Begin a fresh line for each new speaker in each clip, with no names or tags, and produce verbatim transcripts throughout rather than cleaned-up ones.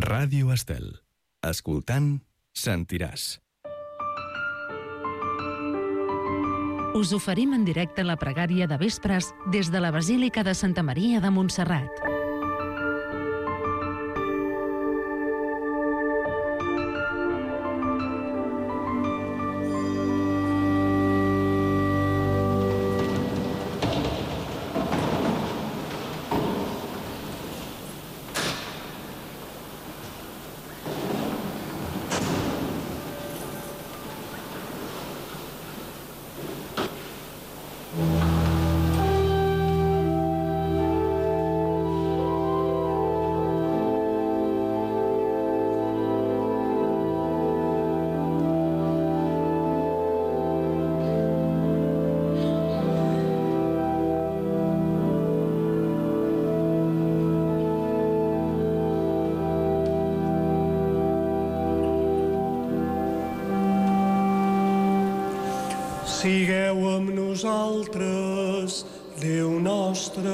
Ràdio Estel. Escoltant, sentiràs.
Us oferim en directe la pregària de vespres des de la Basílica de Santa Maria de Montserrat.
Sigueu amb nosaltres, Déu nostre.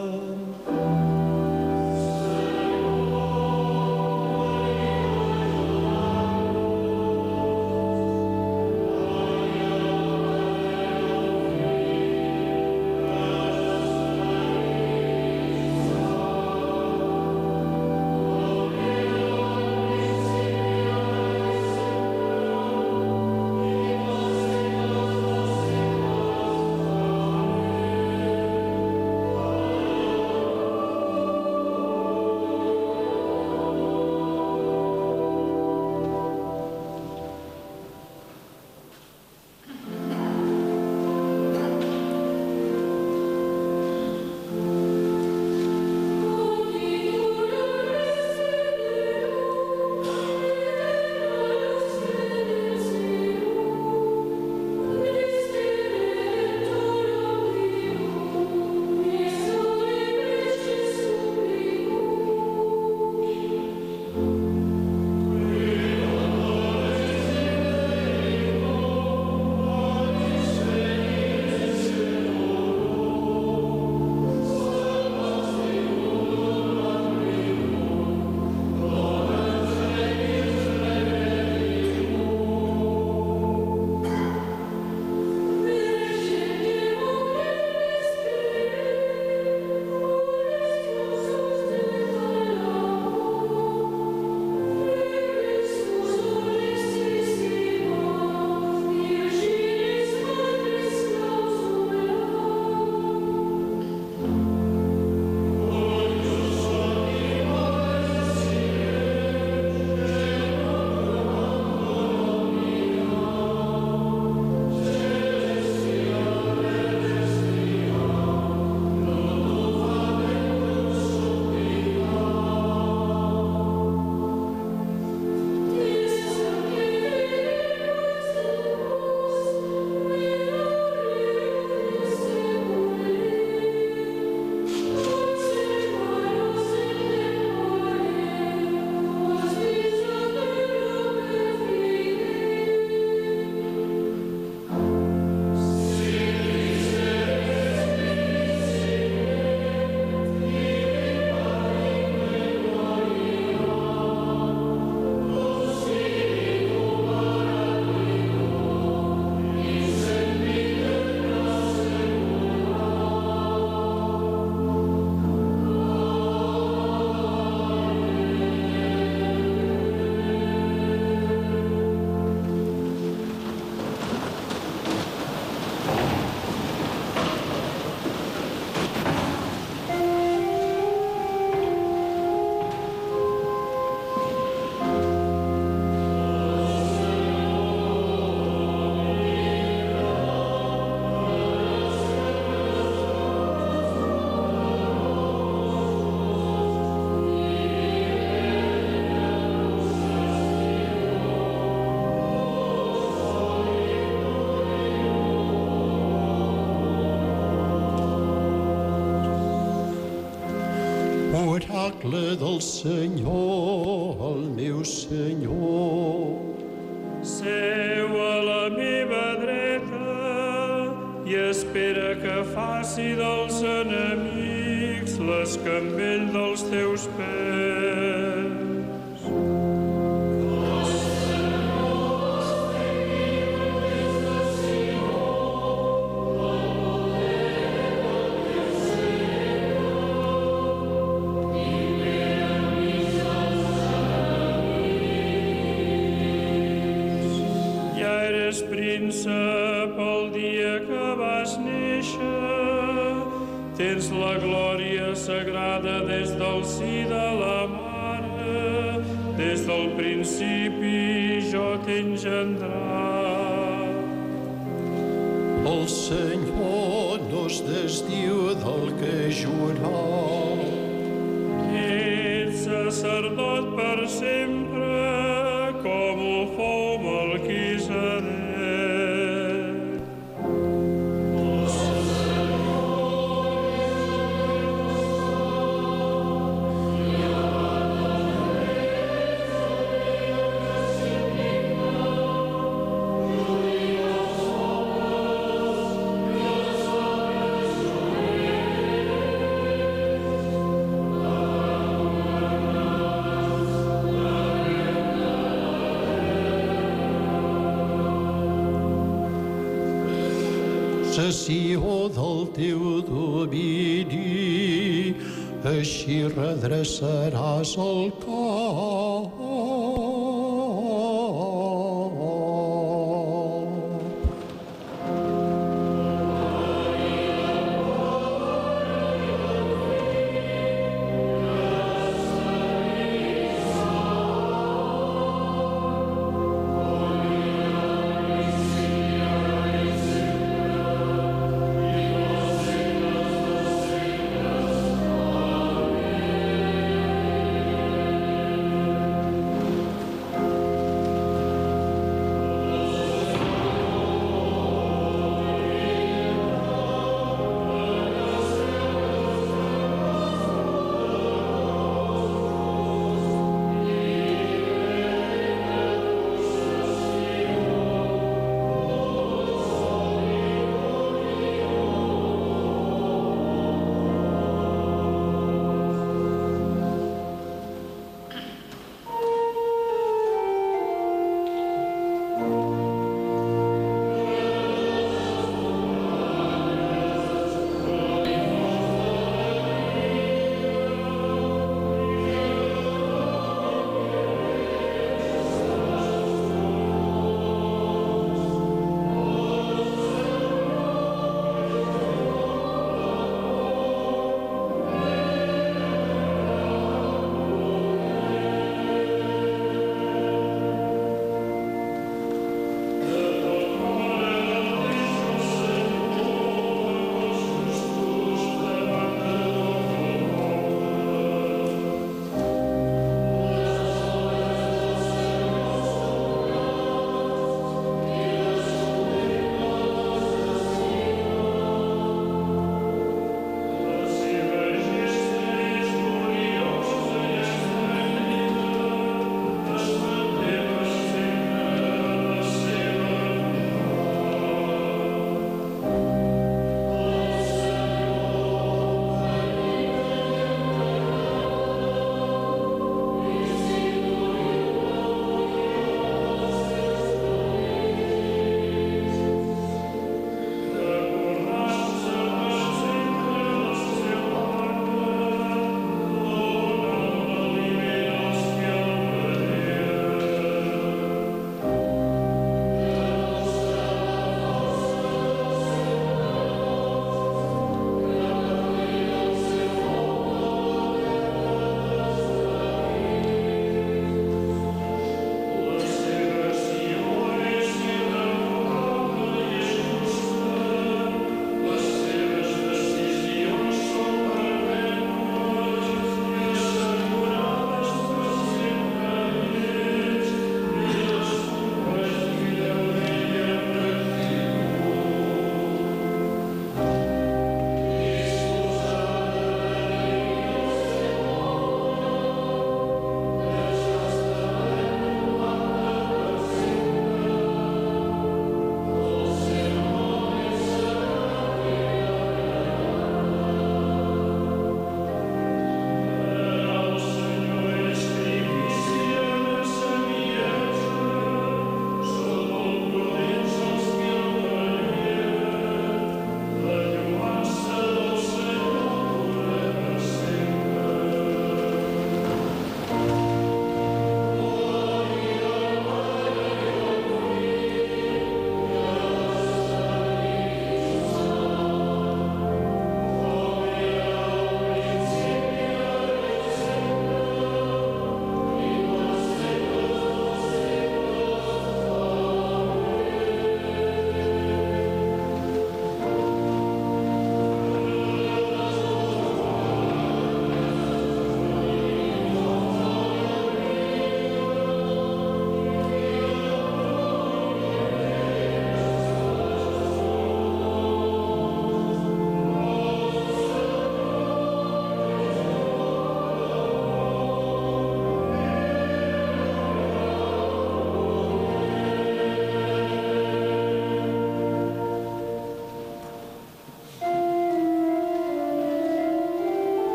Oracle del Senyor, el meu Senyor.
Seu a la meva dreta i espera que faci dels enemics l'escambell dels teus pes. Tens la glòria sagrada des del si de la mare, des del principi jo t'he engendrat.
El Senyor no es desdiu del que jurà.
Ets sacerdot per sempre, com ho fou Melquisedec.
Sió del teu domini, així redreçaràs el cap.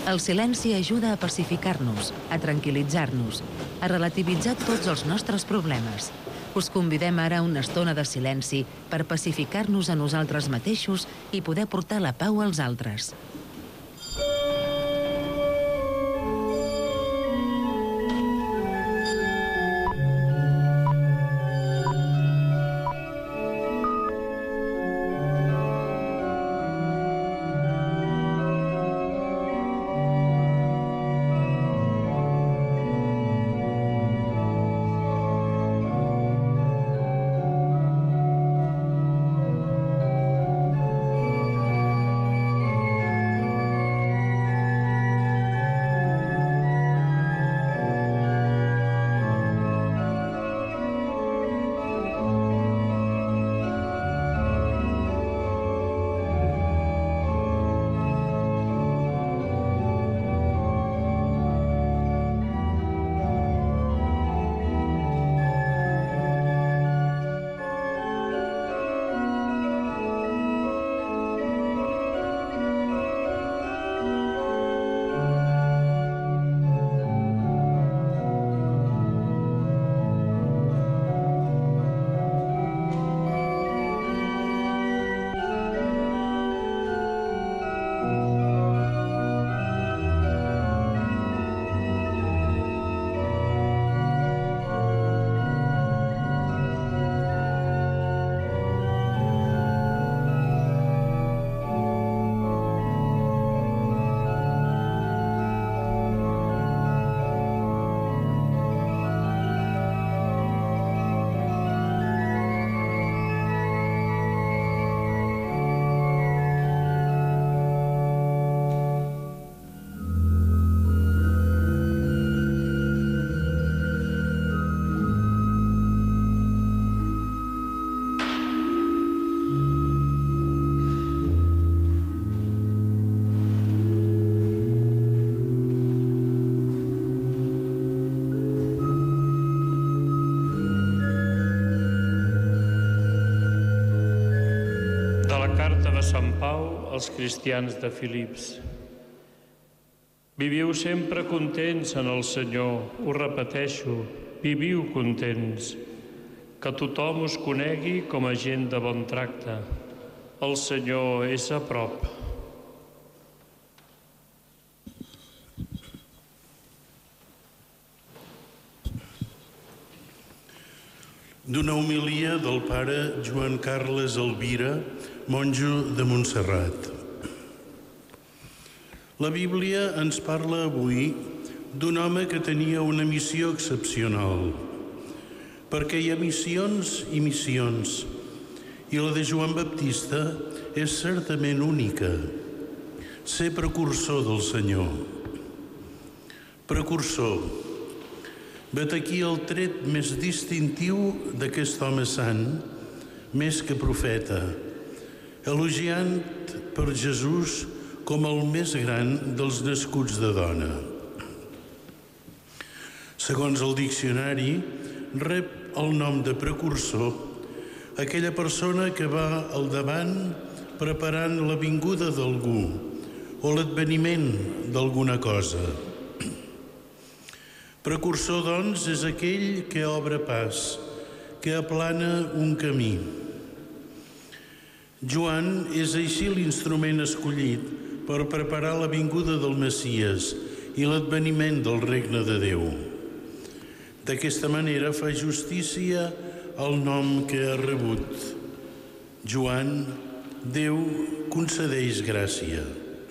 El silenci ajuda a pacificar-nos, a tranquil·litzar-nos, a relativitzar tots els nostres problemes. Us convidem ara a una estona de silenci per pacificar-nos a nosaltres mateixos i poder portar la pau als altres.
Carta de Sant Pau als cristians de Filips. Viviu sempre contents en el Senyor, ho repeteixo, viviu contents. Que tothom us conegui com a gent de bon tracte. El Senyor és a prop.
D'una homilia del pare Joan Carles Elvira, monjo de Montserrat. La Bíblia ens parla avui d'un home que tenia una missió excepcional, perquè hi ha missions i missions, i la de Joan Baptista és certament única, ser precursor del Senyor. Precursor. Vet aquí el tret més distintiu d'aquest home sant, més que profeta, elogiant per Jesús com el més gran dels nascuts de dona. Segons el diccionari, rep el nom de precursor aquella persona que va al davant preparant la vinguda d'algú o l'adveniment d'alguna cosa. Precursor, doncs, és aquell que obre pas, que aplana un camí. Joan és així l'instrument escollit per preparar la vinguda del Messies i l'adveniment del regne de Déu. D'aquesta manera fa justícia al nom que ha rebut. Joan, Déu concedeix gràcia.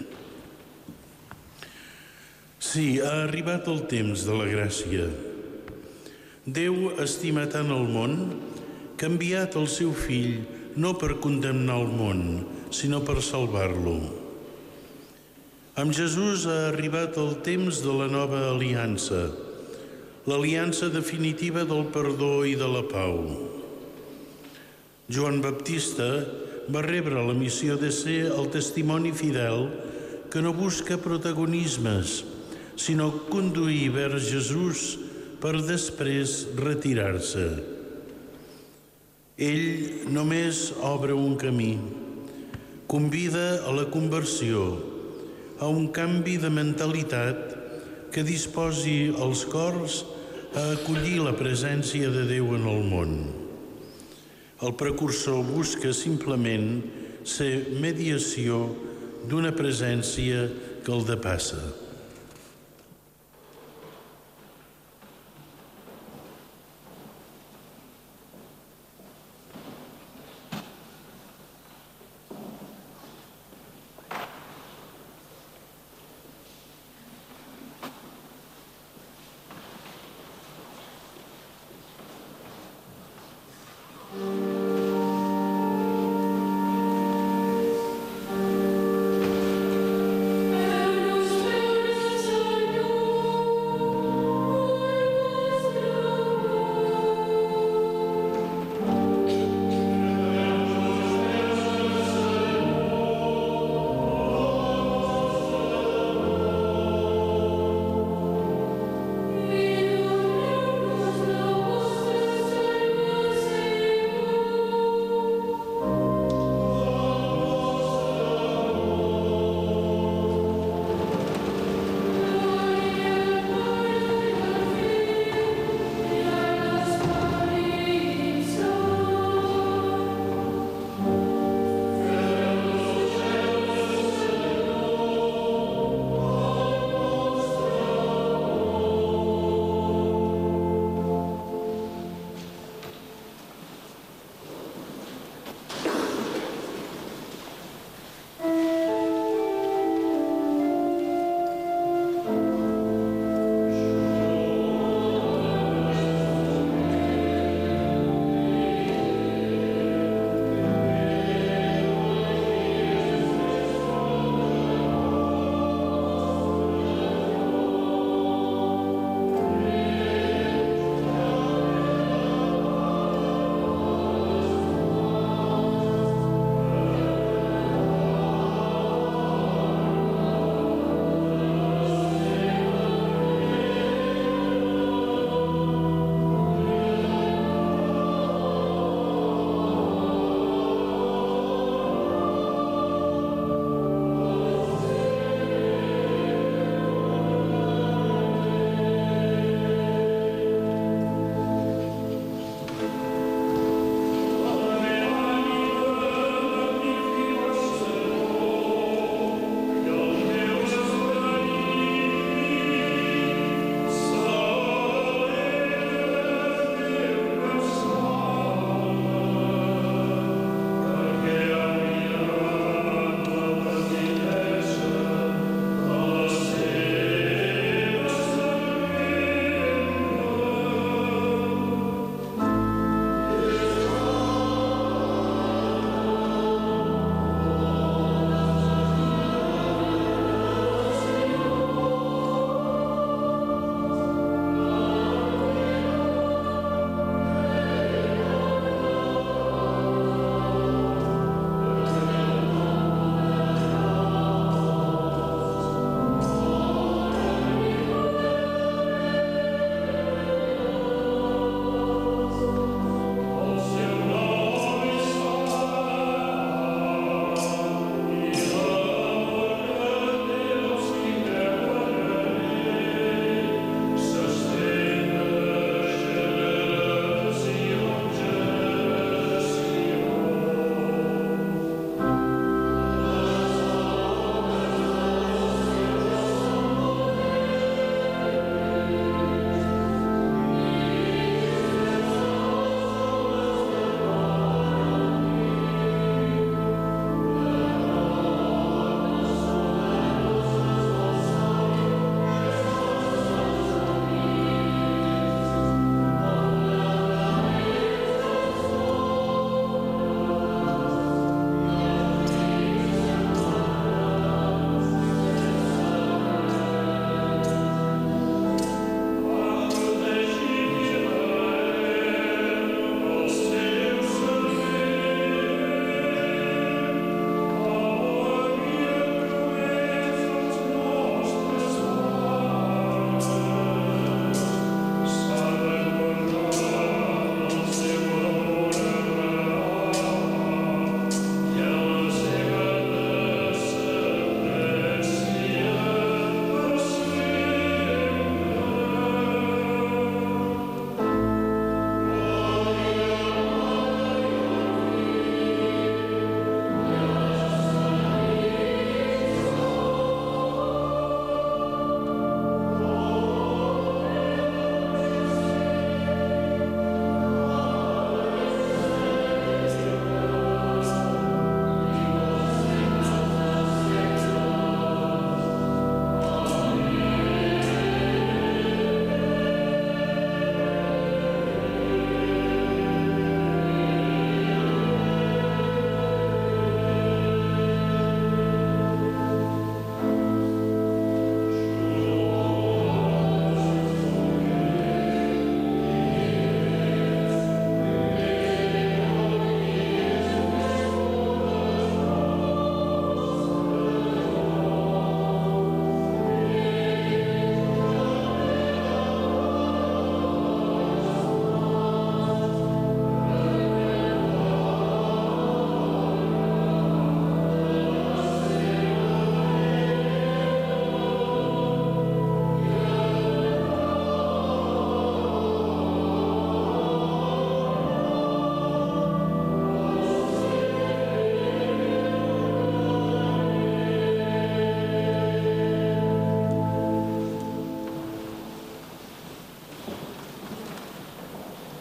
Sí, ha arribat el temps de la gràcia. Déu estima tant el món que ha enviat el seu fill no per condemnar el món, sinó per salvar-lo. Amb Jesús ha arribat el temps de la nova aliança, l'aliança definitiva del perdó i de la pau. Joan Baptista va rebre la missió de ser el testimoni fidel que no busca protagonismes, sinó conduir vers Jesús per després retirar-se. Ell només obre un camí, convida a la conversió, a un canvi de mentalitat que disposi els cors a acollir la presència de Déu en el món. El precursor busca simplement ser mediació d'una presència que el depassa.
Agnus Dei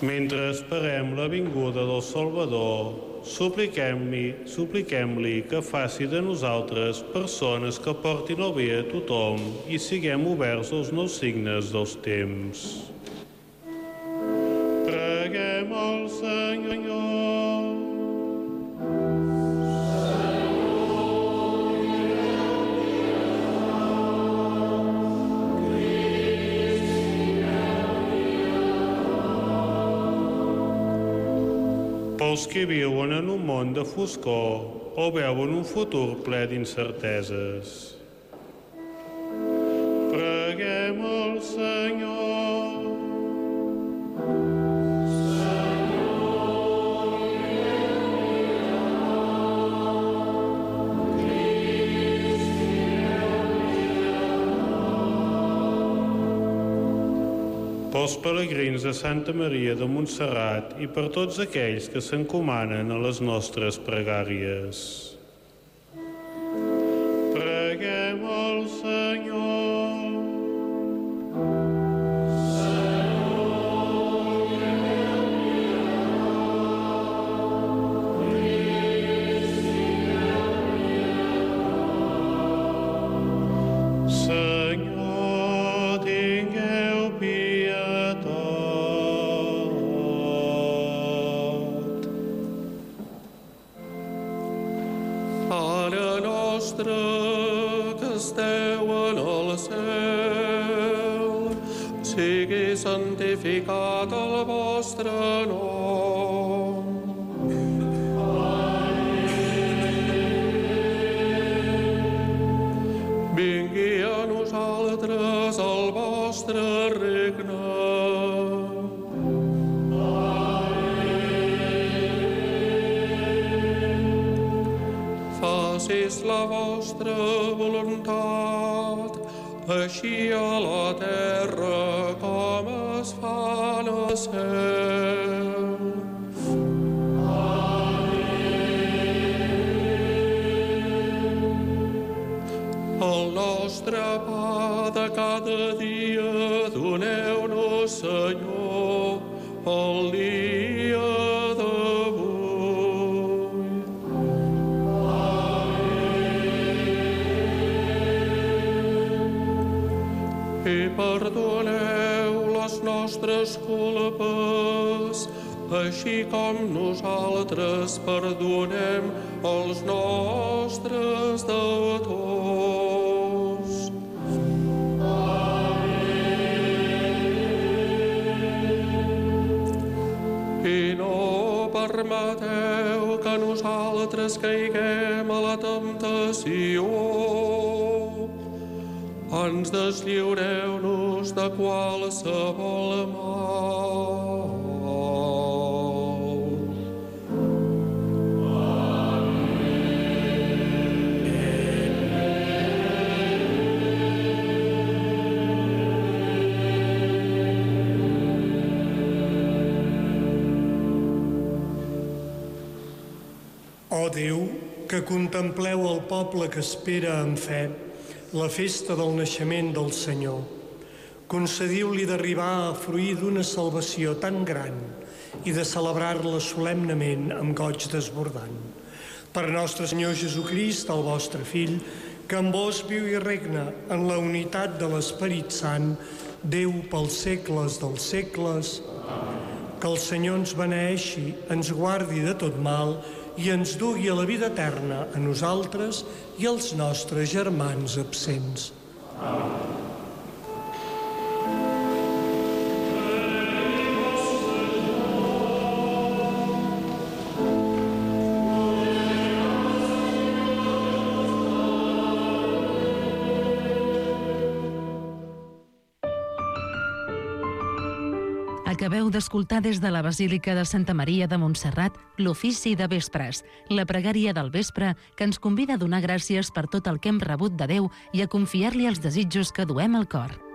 Mentre esperem la vinguda del Salvador, supliquem-li supliquem-li que faci de nosaltres persones que portin el bé a tothom i siguem oberts als nous signes dels temps. Preguem al Senyor. Pels que viuen en un món de foscor o veuen un futur ple d'incerteses. Preguem al Senyor. Pels peregrins de Santa Maria de Montserrat i per tots aquells que s'encomanen a les nostres pregàries. Preguem al Senyor. Senyor, tingueu pietat. Pare nostre que esteu en el cel, sigui santificat el vostre nom. Vingui a nosaltres el vostre regne. Facis la vostra voluntat, així a la terra com es fa en el cel. El nostre pa de cada dia doneu-nos, Senyor, el dia d'avui. I perdoneu les nostres culpes, així com nosaltres perdonem els nostres deutors. I no permeteu que nosaltres caiguem a la temptació. Ens deslliureu-nos de qualsevol mal.
Ó Déu, que contempleu el poble que espera amb fe la festa del naixement del Senyor, concediu-li d'arribar a fruir d'una salvació tan gran i de celebrar-la solemnement amb goig desbordant. Per nostre Senyor Jesucrist, el vostre Fill, que amb vos viu i regna en la unitat de l'Esperit Sant, Déu pels segles dels segles. Que el Senyor ens beneeixi, ens guardi de tot mal i ens dugui a la vida eterna a nosaltres i als nostres germans absents. Amén.
Acabeu d'escoltar des de la Basílica de Santa Maria de Montserrat l'ofici de vespres, la pregària del vespre que ens convida a donar gràcies per tot el que hem rebut de Déu i a confiar-li els desitjos que duem al cor.